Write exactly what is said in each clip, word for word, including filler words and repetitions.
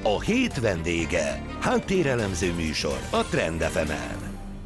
A hét vendége. Háttérelemző műsor a Trend ef emen.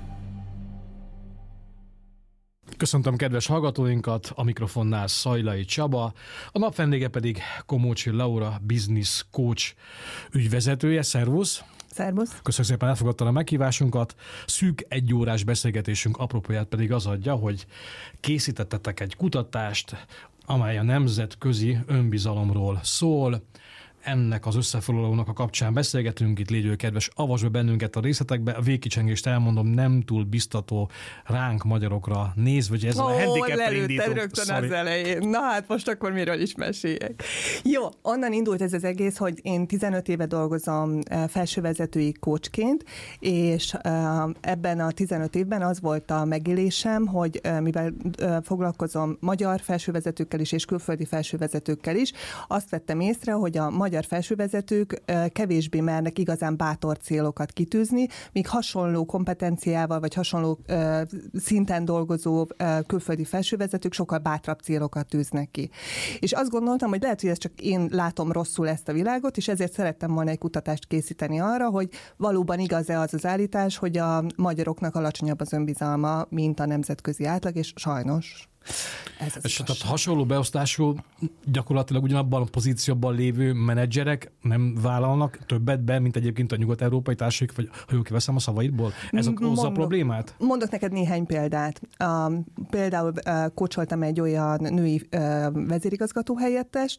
Köszöntöm kedves hallgatóinkat, a mikrofonnál Szajlai Csaba, a nap vendége pedig Komócsi Laura, business coach ügyvezetője. Szervusz! Szervusz! Köszönjük szépen, elfogadtad a meghívásunkat. Szűk egyórás beszélgetésünk apropóját pedig az adja, hogy készítettetek egy kutatást, amely a nemzetközi önbizalomról szól. Ennek az összefoglalónak a kapcsán beszélgetünk, itt légy kedves, avasd be bennünket a részletekbe. A végkicsengést elmondom, nem túl biztató ránk magyarokra nézve, hogy ez oh, a handicap-re indítunk. rögtön Sorry. Az elején. Na hát most akkor miről is meséljek. Jó, onnan indult ez az egész, hogy én tizenöt éve dolgozom felsővezetői coachként, és ebben a tizenöt évben az volt a megélésem, hogy mivel foglalkozom magyar felsővezetőkkel is, és külföldi felsővezetőkkel is, azt vettem észre, hogy a magyar felsővezetők kevésbé mernek igazán bátor célokat kitűzni, míg hasonló kompetenciával, vagy hasonló szinten dolgozó külföldi felsővezetők sokkal bátrabb célokat tűznek ki. És azt gondoltam, hogy lehet, hogy ez csak én látom rosszul ezt a világot, és ezért szerettem volna egy kutatást készíteni arra, hogy valóban igaz-e az az állítás, hogy a magyaroknak alacsonyabb az önbizalma, mint a nemzetközi átlag, és sajnos. Ez és tehát hasonló beosztású, gyakorlatilag ugyanabban a pozícióban lévő menedzserek nem vállalnak többet be, mint egyébként a nyugat-európai társaik, vagy ha jól kiveszem a szavaidból? Ez okozza a problémát? Mondok neked néhány példát. Uh, például uh, kócsoltam egy olyan női uh, vezérigazgató helyettest,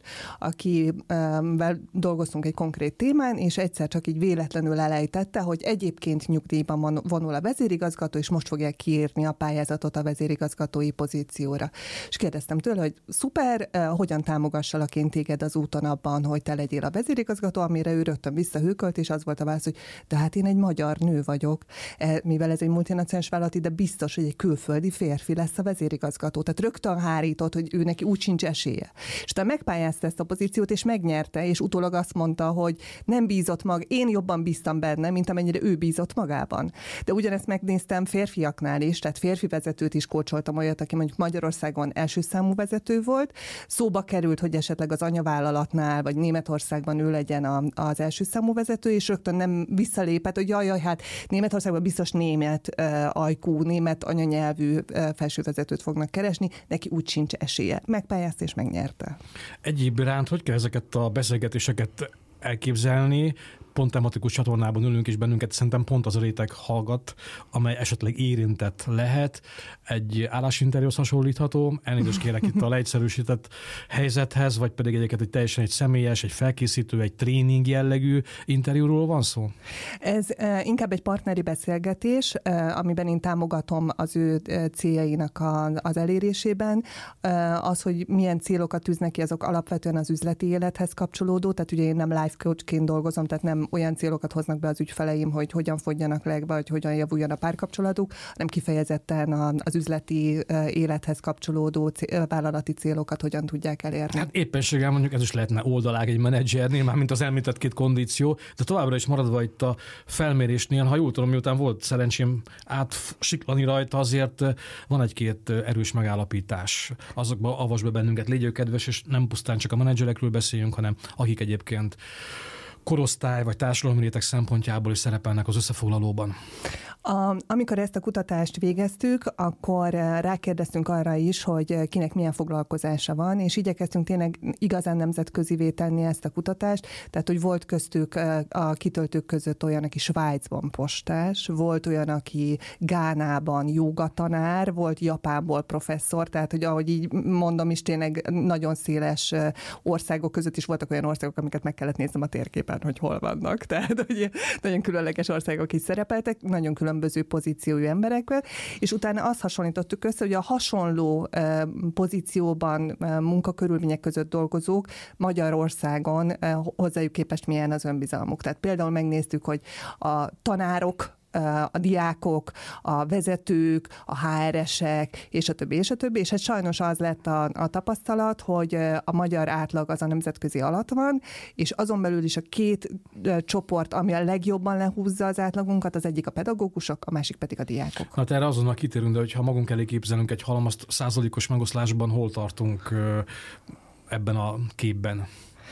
akivel dolgoztunk egy konkrét témán, és egyszer csak így véletlenül elejtette, hogy egyébként nyugdíjban vonul a vezérigazgató, és most fogják kiírni a pályázatot a vezérigazgatói pozícióra. És kérdeztem tőle, hogy szuper, hogyan támogassalak én téged az úton abban, hogy te legyél a vezérigazgató, amire ő rögtön visszahőkölt, és az volt a válasz, hogy de hát én egy magyar nő vagyok, mivel ez egy multinacionális vállalat, de biztos, hogy egy külföldi férfi lesz a vezérigazgató. Tehát rögtön hárított, hogy ő neki úgy sincs esélye. És te megpályázta ezt a pozíciót, és megnyerte, és utólag azt mondta, hogy nem bízott mag, én jobban bíztam benne, mint amennyire ő bízott magában. De ugyanezt megnéztem férfiaknál is, tehát férfi vezetőt is kócsoltam, olyat, aki mondjuk Magyarországon első számú vezető volt. Szóba került, hogy esetleg az anyavállalatnál, vagy Németországban ő legyen a, az első számú vezető, és rögtön nem visszalépett, hogy jaj, jaj, hát Németországban biztos német uh, ajkú, német anyanyelvű uh, felsővezetőt fognak keresni, neki úgy sincs esélye. Megpályázta és megnyerte. Egyéb iránt, hogy kell ezeket a beszélgetéseket elképzelni? Pont tematikus csatornában ülünk, és bennünket szerintem pont az a réteg hallgat, amely esetleg érintett lehet. Egy állásinterjúhoz hasonlítható, elnézést kérek itt a leegyszerűsített helyzethez, vagy pedig egyébként egy teljesen egy személyes, egy felkészítő, egy tréning jellegű interjúról van szó? Ez uh, inkább egy partneri beszélgetés, uh, amiben én támogatom az ő céljainak a, az elérésében. Uh, az, hogy milyen célokat tűznek ki, azok alapvetően az üzleti élethez kapcsolódó, tehát ugye én nem life coachként dolgozom, tehát nem olyan célokat hoznak be az ügyfeleim, hogy hogyan fogjanak le, vagy hogyan javuljon a párkapcsolatuk, hanem kifejezetten az üzleti élethez kapcsolódó vállalati célokat hogyan tudják elérni. Hát éppenséggel mondjuk ez is lehetne oldalág egy menedzsernél, már mint az említett két kondíció, de továbbra is maradva itt a felmérésnél, ha jól tudom, miután volt szerencsém átsiklani rajta, azért van egy-két erős megállapítás. Azokba avasd be bennünket, légy kedves, és nem pusztán csak a menedzserekről beszéljünk, hanem akik egyébként korosztály vagy társadalmi réteg szempontjából is szerepelnek az összefoglalóban. A, amikor ezt a kutatást végeztük, akkor rákérdeztünk arra is, hogy kinek milyen foglalkozása van, és igyekeztünk tényleg igazán nemzetközivé tenni ezt a kutatást, tehát hogy volt köztük a kitöltők között olyan, aki Svájcban postás, volt olyan, aki Gánában jógatanár, volt Japánból professzor, tehát hogy ahogy így mondom is, tényleg nagyon széles országok között is voltak olyan országok, amiket meg kellett néznem a térképen, hogy hol vannak, tehát hogy nagyon különleges országok is szerepeltek, nagyon különböző pozíciójú emberekkel, és utána azt hasonlítottuk össze, hogy a hasonló pozícióban, munkakörülmények között dolgozók Magyarországon hozzájuk képest milyen az önbizalmuk. Tehát például megnéztük, hogy a tanárok, a diákok, a vezetők, a há er esek, és a többi, és a többi, és hát sajnos az lett a, a tapasztalat, hogy a magyar átlag az a nemzetközi alatt van, és azon belül is a két csoport, ami a legjobban lehúzza az átlagunkat, az egyik a pedagógusok, a másik pedig a diákok. Hát erre azonnal kitérünk, de hogyha magunk elé képzelünk egy halmazt százalékos megoszlásban, hol tartunk ebben a képben?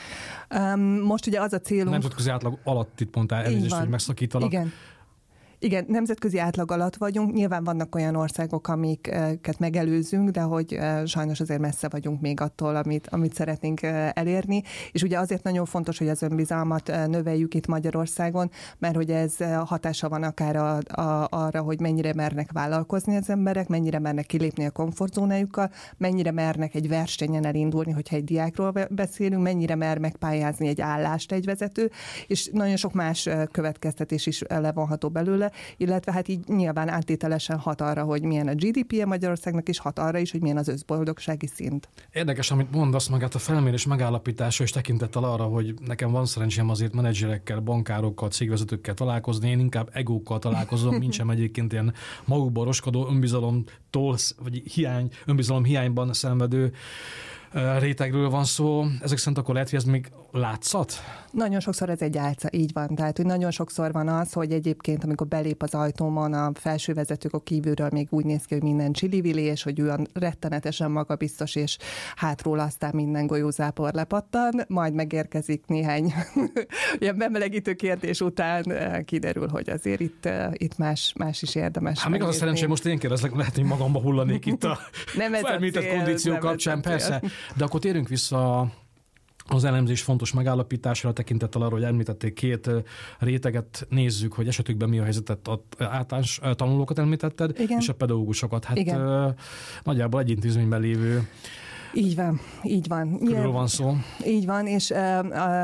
Um, most ugye az a célunk... Nemzetközi átlag alatt itt mondtál, elnézést, hogy megszakítalak. Igen. Igen, nemzetközi átlag alatt vagyunk. Nyilván vannak olyan országok, amiket megelőzünk, de hogy sajnos azért messze vagyunk még attól, amit, amit szeretnénk elérni. És ugye azért nagyon fontos, hogy az önbizalmat növeljük itt Magyarországon, mert hogy ez hatása van akár a, a, arra, hogy mennyire mernek vállalkozni az emberek, mennyire mernek kilépni a komfortzónájukkal, mennyire mernek egy versenyen elindulni, hogyha egy diákról beszélünk, mennyire mer megpályázni egy állást egy vezető, és nagyon sok más következtetés is levonható belőle, illetve hát így nyilván áttételesen hat arra, hogy milyen a gé dé pé-je Magyarországnak, és hat arra is, hogy milyen az összboldogsági szint. Érdekes, amit mondasz, magát a felmérés megállapítása és tekintettel arra, hogy nekem van szerencsém azért menedzserekkel, bankárokkal, cégvezetőkkel találkozni, én inkább egókkal találkozom, mint sem egyébként ilyen magukban roskadó önbizalomtól, vagy hiány, önbizalom hiányban szenvedő rétegről van szó. Ezek szerint akkor lehet, hogy ez még látszat? Nagyon sokszor ez egy álca, így van. Tehát, hogy nagyon sokszor van az, hogy egyébként, amikor belép az ajtómon a felső vezetők, a kívülről még úgy néz ki, hogy minden csili-vili, és hogy olyan rettenetesen magabiztos, és hátról aztán minden golyózápor lepattan, majd megérkezik néhány ilyen bemelegítő kérdés után, kiderül, hogy azért itt, itt más, más is érdemes. Hát még az a szerencsém, most én kérdezlek, lehet, hogy magamba hullanék itt a felmített kondíció kapcsán, persze. De akkor térjünk vissza az elemzés fontos megállapításra, tekintettel arra, hogy említették két réteget, nézzük, hogy esetükben mi a helyzetet, az általános tanulókat említetted, igen, és a pedagógusokat. Hát igen, nagyjából egy intézményben lévő. Így van, így van. Körül van szó. Így van, és uh,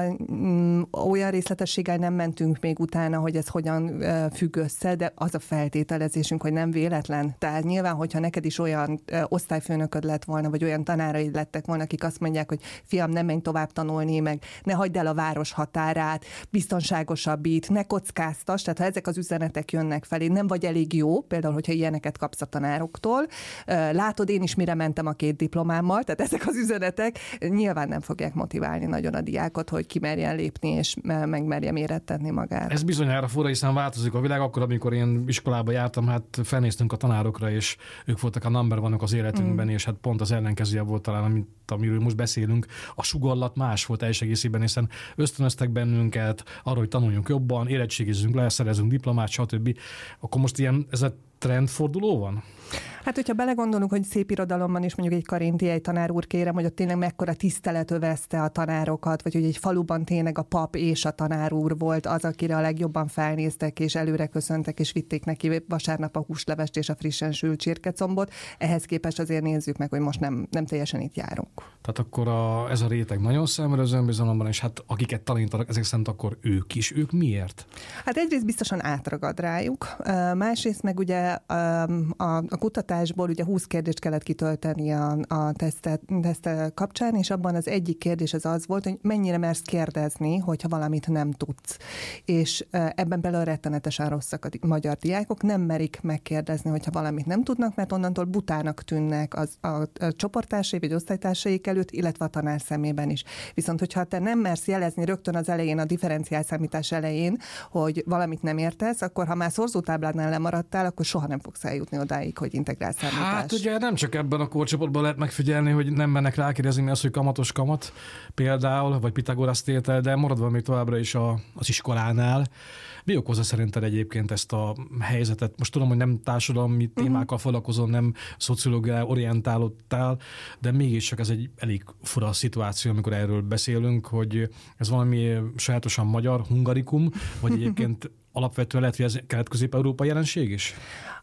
uh, olyan részletességgel nem mentünk még utána, hogy ez hogyan uh, függ össze, de az a feltételezésünk, hogy nem véletlen. Tehát nyilván, hogyha neked is olyan uh, osztályfőnököd lett volna, vagy olyan tanáraid lettek volna, akik azt mondják, hogy fiam, nem menj tovább tanulni, meg ne hagyd el a város határát, biztonságosabbít, ne kockáztass, tehát ha ezek az üzenetek jönnek felé, nem vagy elég jó, például, hogyha ilyeneket kapsz a tanároktól. Uh, látod, én is mire mentem a két diplomámmal, tehát ezek az üzenetek nyilván nem fogják motiválni nagyon a diákot, hogy kimerjen lépni, és megmerje mérettetni magát. Ez bizonyára fura, hiszen változik a világ. Akkor, amikor én iskolába jártam, hát felnéztünk a tanárokra, és ők voltak a number vanok az életünkben, mm. és hát pont az ellenkezője volt talán, amit, amiről most beszélünk. A sugallat más volt teljes egészében, hiszen ösztönöztek bennünket arra, hogy tanuljunk jobban, érettségizzünk le, szerezünk diplomát, stb. Akkor most ilyen, ez a trendforduló van? Hát, hogyha belegondolunk, hogy szép irodalomban is mondjuk egy karintiai tanár úr, kérem, hogy ott tényleg mekkora tisztelet övezte a tanárokat, vagy hogy egy faluban tényleg a pap és a tanár úr volt az, akire a legjobban felnéztek, és előre köszöntek, és vitték neki vasárnap a húslevest és a frissen sült csirkecombot. Ehhez képest azért nézzük meg, hogy most nem, nem teljesen itt járunk. Tehát akkor a, ez a réteg nagyon szenved az önbizalomban, és hát akiket tanítanak, ezek szerint akkor ők is. Ők miért? Hát egyrészt biztosan átragad rájuk, másrészt meg ugye a, a, a kutatásból ugye húsz kérdést kellett kitölteni a, a tesztet, tesztet kapcsán, és abban az egyik kérdés az az volt, hogy mennyire mersz kérdezni, hogyha valamit nem tudsz. És ebben belőle rettenetesen rosszak a magyar diákok, nem merik megkérdezni, hogyha valamit nem tudnak, mert onnantól butának tűnnek az, a, a csoporttársai vagy osztálytársaik előtt, illetve a tanár szemében is. Viszont, hogyha te nem mersz jelezni rögtön az elején, a differenciál számítás elején, hogy valamit nem értesz, akkor ha már szorzótáblánál lemaradtál, akkor soha nem fogsz eljutni odáig, hogy integrál számítás. Hát ugye nem csak ebben a korcsoportban lehet megfigyelni, hogy nem mennek rákérdezni, mi az, hogy kamatos kamat például, vagy Pitagorasz tétel, de maradva még továbbra is a, az iskolánál. Mi okozza szerinted egyébként ezt a helyzetet? Most tudom, hogy nem társadalmi témákkal uh-huh. foglalkozom, nem szociológiai orientálódtál, de mégiscsak ez egy elég fura szituáció, amikor erről beszélünk, hogy ez valami sajátosan magyar, hungarikum, vagy egyébként alapvetően lehet, hogy ez kelet-közép-európai jelenség is?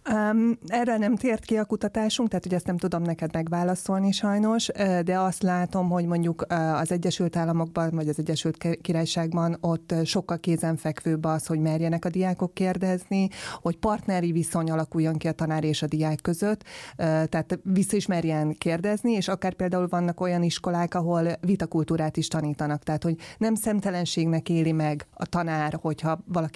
Um, erről nem tért ki a kutatásunk, tehát hogy ezt nem tudom neked megválaszolni sajnos, de azt látom, hogy mondjuk az Egyesült Államokban, vagy az Egyesült Királyságban ott sokkal kézenfekvőbb az, hogy merjenek a diákok kérdezni, hogy partneri viszony alakuljon ki a tanár és a diák között, tehát vissza is merjen kérdezni, és akár például vannak olyan iskolák, ahol vitakultúrát is tanítanak, tehát hogy nem szemtelenségnek éli meg a tanár, hogyha valaki vissza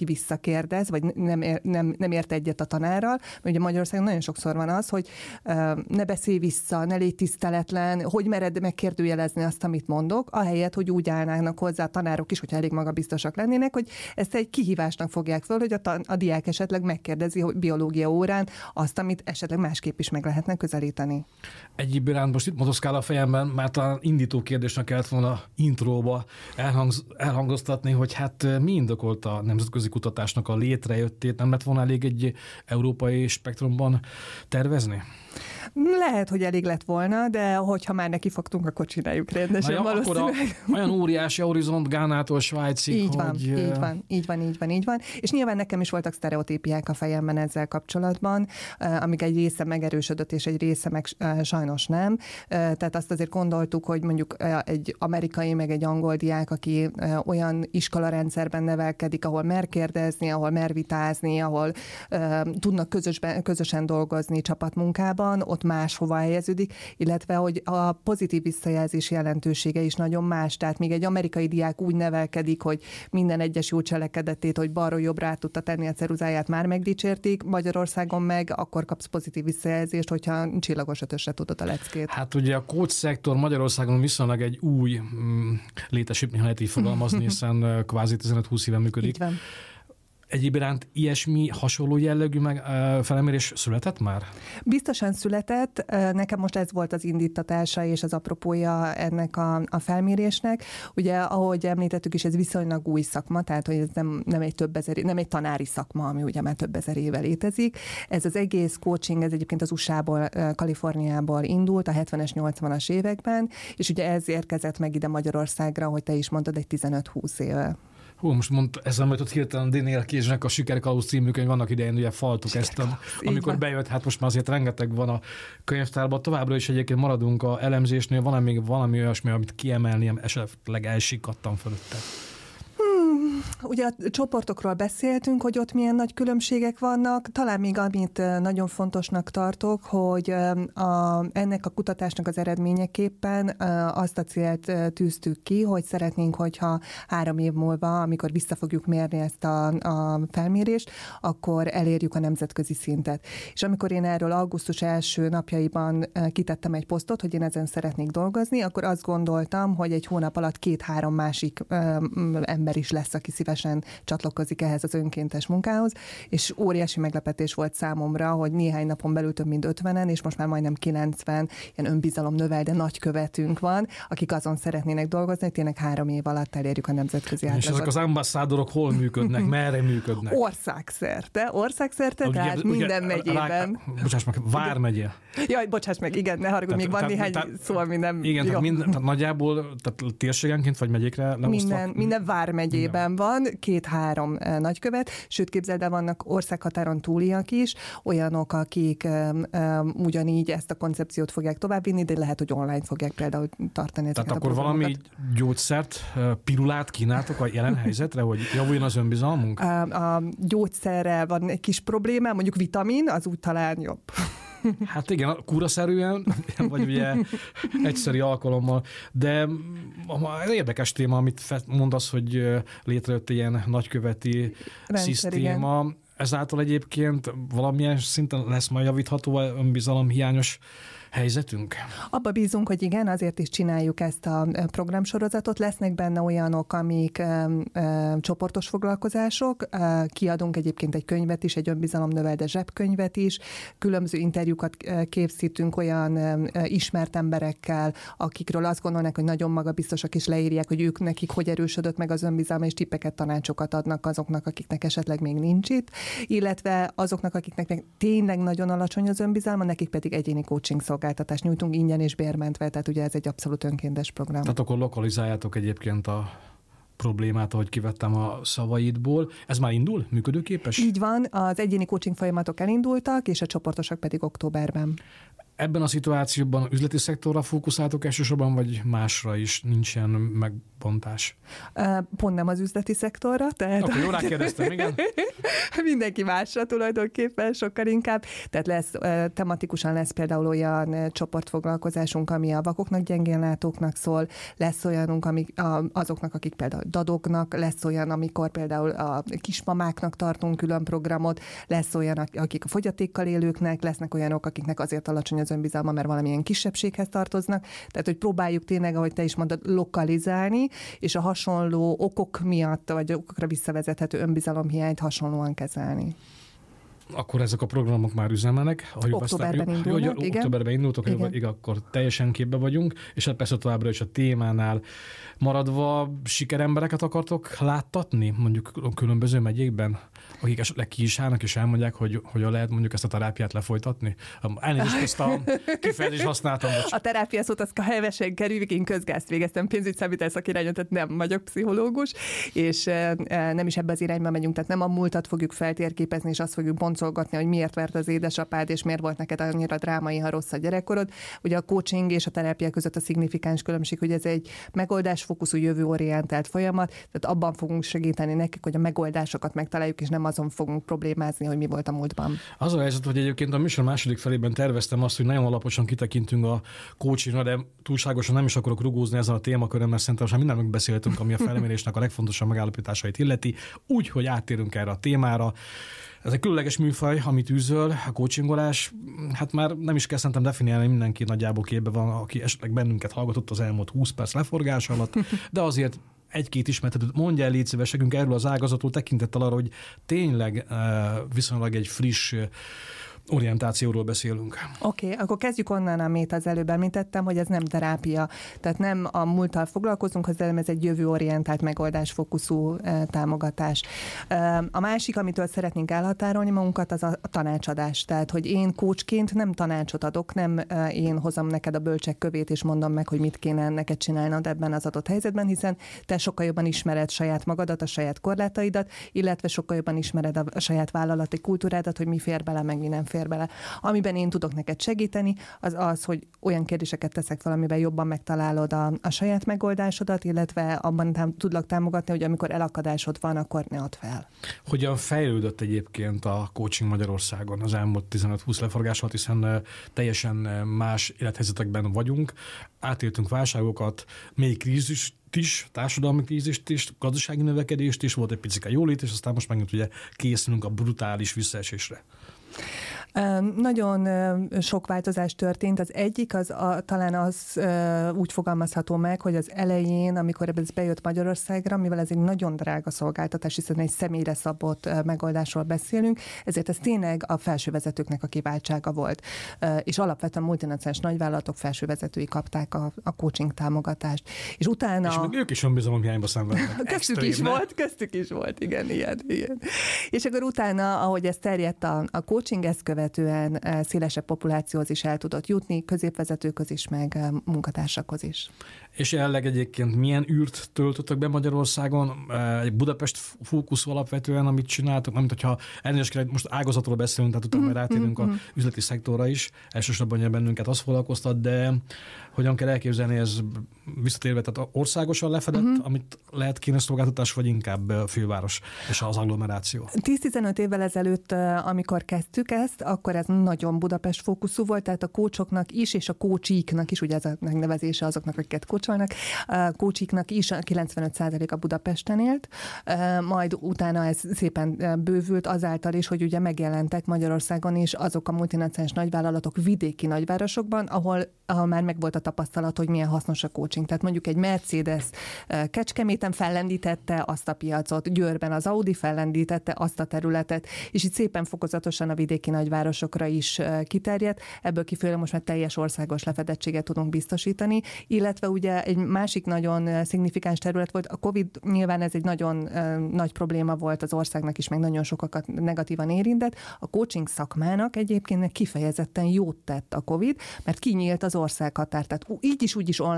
kérdez, vagy nem, ér, nem, nem ért egyet a tanárral, mert ugye Magyarországon nagyon sokszor van az, hogy ne beszélj vissza, ne légy tiszteletlen, hogy mered megkérdőjelezni azt, amit mondok, ahelyett, hogy úgy állnának hozzá a tanárok is, hogyha elég magabiztosak lennének, hogy ezt egy kihívásnak fogják föl, hogy a, tan- a diák esetleg megkérdezi hogy biológia órán azt, amit esetleg másképp is meg lehetne közelíteni. Egyéb iránt most itt motoszkál a fejemben, már talán indító kérdésnek kellett volna intróba elhangz, elhangoztatni, hogy hát mi indokolt a nemzetközi kutatásnak a létrejöttét, nem lett volna elég egy európai spektrumban tervezni? Lehet, hogy elég lett volna, de hogyha már neki fogtunk, akkor csináljuk rendesen ja, valószínűleg. Olyan óriási horizont Gánától Svájcig, így hogy... Van, így van, így van, így van, így van. És nyilván nekem is voltak sztereotípiák a fejemben ezzel kapcsolatban, amik egy része megerősödött, és egy része meg sajnos nem. Tehát azt azért gondoltuk, hogy mondjuk egy amerikai, meg egy angol diák, aki olyan iskolarendszerben nevelkedik, ahol mer kérdezni, ahol mer vitázni, ahol tudnak közösben, közösen dolgozni csapatmunkában, ott máshova helyeződik, illetve hogy a pozitív visszajelzés jelentősége is nagyon más. Tehát még egy amerikai diák úgy nevelkedik, hogy minden egyes jó cselekedetét, hogy balról jobbra át tudta tenni a ceruzáját, már megdicsérték, Magyarországon meg akkor kapsz pozitív visszajelzést, hogyha csillagos ötösre tudod a leckét. Hát ugye a coach szektor Magyarországon viszonylag egy új mm, létesítmény, ha lehet így fogalmazni, hiszen kvázi tizenöt-húsz éve működik. Így van. Egyéb iránt ilyesmi hasonló jellegű meg, felemérés született már? Biztosan született. Nekem most ez volt az indítatása és az apropója ennek a, a felmérésnek. Ugye, ahogy említettük is, ez viszonylag új szakma, tehát hogy ez nem, nem, egy több ezer, nem egy tanári szakma, ami ugye már több ezer éve létezik. Ez az egész coaching, ez egyébként az u es á-ból, Kaliforniából indult a hetvenes, nyolcvanas években, és ugye ez érkezett meg ide Magyarországra, hogy te is mondtad, egy tizenöt-húsz éve. Hú, most mondta, ezzel majd ott hirtelen Dénél Kézsnek a Sikerkalauz című könyv, vannak idején ugye faltuk ezt, a, amikor bejött, hát most már azért rengeteg van a könyvtárban. Továbbra is egyébként maradunk a elemzésnél, van-e még valami olyasmi, amit kiemelni, esetleg elsikadtam fölötte? Ugye a csoportokról beszéltünk, hogy ott milyen nagy különbségek vannak. Talán még amit nagyon fontosnak tartok, hogy a, ennek a kutatásnak az eredményeképpen azt a célt tűztük ki, hogy szeretnénk, hogyha három év múlva, amikor vissza fogjuk mérni ezt a, a felmérést, akkor elérjük a nemzetközi szintet. És amikor én erről augusztus első napjaiban kitettem egy posztot, hogy én ezen szeretnék dolgozni, akkor azt gondoltam, hogy egy hónap alatt két-három másik ember is lesz, aki szívesen csatlakozik ehhez az önkéntes munkához, és óriási meglepetés volt számomra, hogy néhány napon belül több mint ötvenen, és most már majdnem kilencven ilyen önbizalom növel, de nagykövetünk van, akik azon szeretnének dolgozni, hogy tényleg három év alatt elérjük a nemzetközi átlagot. És ezek az ambasszádorok hol működnek, merre működnek? Országszerte, országszerte, ugye, tehát ugye, minden megyében. Bocsáss meg, Vármegye. Jaj, bocsáss meg, igen, ne haragudj, még van néhány szó, ami nem... Igen, tehát, minden, tehát nagyjából tehát térségenként vagy megyékre leosztva? Minden, minden vármegyében van, két-három nagykövet, sőt képzeld el, vannak országhatáron túliak is, olyanok, akik um, um, ugyanígy ezt a koncepciót fogják továbbvinni, de lehet, hogy online fogják például tartani ezeket Tehát a akkor programokat. valami gyógyszert, pirulát kínáltok a jelen helyzetre, hogy javuljon az önbizalmunk? A, a gyógyszerrel van egy kis probléma, mondjuk vitamin, az úgy talán jobb. Hát igen, kúraszerűen, vagy ugye egyszeri alkalommal, de érdekes téma, amit mondasz, hogy létrejött ilyen nagyköveti rendszer, szisztéma. Igen. Ezáltal egyébként valamilyen szinten lesz majd javítható önbizalom hiányos helyzetünk? Abba bízunk, hogy igen, azért is csináljuk ezt a programsorozatot. Lesznek benne olyanok, amik ö, ö, csoportos foglalkozások. Ö, kiadunk egyébként egy könyvet is, egy önbizalomnövelő zsebkönyvet is. Különböző interjúkat készítünk olyan ö, ismert emberekkel, akikről azt gondolnak, hogy nagyon magabiztosak, és leírják, hogy ők nekik hogy erősödött meg az önbizalma, és tippeket, tanácsokat adnak azoknak, akiknek esetleg még nincs itt, illetve azoknak, akiknek még tényleg nagyon alacsony az önbizalma, nekik pedig egyéni coaching szolgáltatást nyújtunk ingyen és bérmentve, tehát ugye ez egy abszolút önkéntes program. Tehát akkor lokalizáljátok egyébként a problémát, ahogy kivettem a szavaidból. Ez már indul? Működőképes? Így van, az egyéni coaching folyamatok elindultak, és a csoportosak pedig októberben. Ebben a szituációban üzleti szektorra fókuszáltok elsősorban, vagy másra is nincsen megbontás? Pont nem az üzleti szektorra. Tehát... Akkor jól rákérdeztem, igen. Mindenki másra tulajdonképpen sokkal inkább. Tehát lesz, tematikusan lesz például olyan csoportfoglalkozásunk, ami a vakoknak, gyengénlátóknak szól, lesz olyanunk, amik, azoknak, akik például dadognak, lesz olyan, amikor például a kismamáknak tartunk külön programot, lesz olyan, akik a fogyatékkal élőknek, lesznek olyanok, akiknek azért alacsony az önbizalma, mert valamilyen kisebbséghez tartoznak. Tehát, hogy próbáljuk tényleg, ahogy te is mondod, lokalizálni, és a hasonló okok miatt, vagy okokra visszavezethető önbizalomhiányt hasonlóan kezelni. Akkor ezek a programok már üzemelnek. Októberben aztán, indulnak, jó, igen. Októberben indultok, igen. Hogy, igen, akkor teljesen képbe vagyunk, és hát persze továbbra is a témánál maradva sikerembereket akartok láttatni, mondjuk a különböző megyékben, akik esetleg ki is állnak, és elmondják, hogy hogyan lehet mondjuk ezt a terápiát lefolytatni? Elnézést, ezt a kifejezést használtam. Bocs. A terápia szót az hevesen kerüljük, én közgázt végeztem, pénzügyszámítás szakirányon, tehát nem vagyok pszichológus, és nem is ebbe az irányba megyünk, tehát nem a múltat fogjuk feltérképezni, és azt fogjuk boncolgatni, hogy miért vert az édesapád, és miért volt neked annyira drámai, ha rossz a gyerekkorod. Ugye a coaching és a terápia között a szignifikáns különbség, hogy ez egy megoldásfókuszú, jövőorientált folyamat, tehát abban fogunk segíteni nekik, hogy a megoldásokat megtaláljuk, és nem azon fogunk problémázni, hogy mi volt a múltban. Az a helyzet, hogy egyébként a műsor második felében terveztem azt, hogy nagyon alaposan kitekintünk a coachingra, de túlságosan nem is akarok rugózni ezen a témakörön, mert szerintem most minden megbeszéltünk, ami a felmérésnek a legfontosabb megállapításait illeti, úgy, hogy áttérünk erre a témára. Ez egy különleges műfaj, amit űzöl, a coachingolás. Hát már nem is kell szerintem definiálni, mindenki nagyjából képbe van, aki esetleg bennünket hallgatott az elmúlt húsz perc leforgás alatt, de azért egy-két ismertetőt mondja el, légy szívességünk erről az ágazatról, tekintettel arra, hogy tényleg viszonylag egy friss orientációról beszélünk. Oké, okay, akkor kezdjük onnan, amit az előbb említettem, hogy ez nem terápia. Tehát nem a múlttal foglalkozunk, hanem ez egy jövőorientált megoldásfókuszú e, támogatás. E, a másik, amitől szeretnénk elhatárolni magunkat, az a, a tanácsadás. Tehát, hogy én coachként nem tanácsot adok, nem e, én hozom neked a bölcsek kövét, és mondom meg, hogy mit kéne neked csinálnod ebben az adott helyzetben, hiszen te sokkal jobban ismered saját magadat, a saját korlátaidat, illetve sokkal jobban ismered a, a saját vállalati kultúrádat, hogy mi fér bele, meg mi nem fér bele. Amiben én tudok neked segíteni, az az, hogy olyan kérdéseket teszek fel, amiben jobban megtalálod a, a saját megoldásodat, illetve abban tám- tudlak támogatni, hogy amikor elakadásod van, akkor ne add fel. Hogyan fejlődött egyébként a coaching Magyarországon az elmúlt tizenöt-húsz leforgás alatt, hiszen teljesen más élethelyzetekben vagyunk, átéltünk válságokat, mély krízist is, társadalmi krízist is, gazdasági növekedést is, volt egy picike jólét, és aztán most megint ugye készülünk a brutális visszaesésre. Nagyon sok változás történt. Az egyik az a, talán az úgy fogalmazható meg, hogy az elején, amikor ez bejött Magyarországra, mivel ez egy nagyon drága szolgáltatás, hiszen egy személyre szabott megoldásról beszélünk, ezért ez tényleg a felsővezetőknek a kiváltsága volt. És alapvetően multinacionális nagyvállalatok felsővezetői kapták a, a coaching támogatást. És utána... És még ők is önbizalomhiányba szenvednek. Köztük is volt, köztük is volt, igen, igen, igen. És akkor utána, ahogy ez terjedt a, a coaching, ezt követően szélesebb populációhoz is el tudott jutni, középvezetőköz is, meg munkatársakhoz is. És jelenleg egyébként milyen űrt töltöttök be Magyarországon? Egy Budapest fókuszú alapvetően, amit csináltok, nem, hogyha elnézést, most ágazatról beszélünk, tehát utána mm, rátérünk mm, a üzleti szektorra is, elsősorban bennünket az foglalkoztat, de hogyan kell elképzelni, ez visszatérve, tehát országosan lefedett, mm-hmm. amit lehet kéne szolgáltatás, vagy inkább a főváros és az agglomeráció? tíz-tizenöt évvel ezelőtt, amikor kezdtük ezt, akkor ez nagyon Budapest fókuszú volt, tehát a coachoknak is, és a coachiknak is, ugye ez a megnevezése azoknak, akiket coacholnak, a coachiknak is a kilencvenöt százalék a Budapesten élt, majd utána ez szépen bővült azáltal is, hogy ugye megjelentek Magyarországon is azok a multinacionális nagyvállalatok vidéki nagyvárosokban, ahol, ahol már megvolt a tapasztalat, hogy milyen hasznos a coaching. Tehát mondjuk egy Mercedes Kecskeméten fellendítette azt a piacot, Győrben az Audi fellendítette azt a területet, és itt szépen fokozatosan a vidéki nagyvárosokra is kiterjedt. Ebből kifolyólag most már teljes országos lefedettséget tudunk biztosítani, illetve ugye egy másik nagyon szignifikáns terület volt, a Covid nyilván ez egy nagyon nagy probléma volt az országnak is, meg nagyon sokakat negatívan érintett. A coaching szakmának egyébként kifejezetten jót tett a Covid, mert kinyílt az országhatár. Tehát így is úgy is online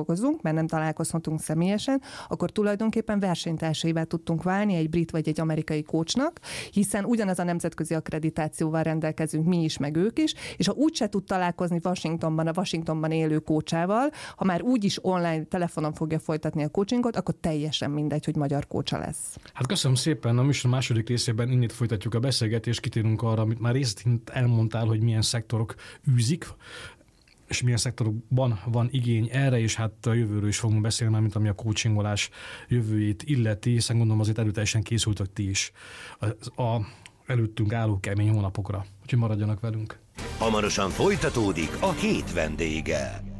dolgozunk, mert nem találkozhatunk személyesen, akkor tulajdonképpen versenytársaival tudtunk válni egy brit vagy egy amerikai coachnak, hiszen ugyanaz a nemzetközi akkreditációval rendelkezünk mi is, meg ők is, és ha úgyse tud találkozni Washingtonban a Washingtonban élő coachával, ha már úgyis online telefonon fogja folytatni a coachingot, akkor teljesen mindegy, hogy magyar coacha lesz. Hát köszönöm szépen, a műsor második részében innét folytatjuk a beszélgetést, kitérünk arra, amit már részint elmondtál, hogy milyen szektorok űzik, és milyen szektorokban van igény erre, és hát a jövőről is fogunk beszélni, már mint ami a coachingolás jövőjét illeti, hiszen gondolom azért erőteljesen készültök ti is a, a előttünk álló kemény hónapokra. Úgyhogy maradjanak velünk. Hamarosan folytatódik a Hét vendége.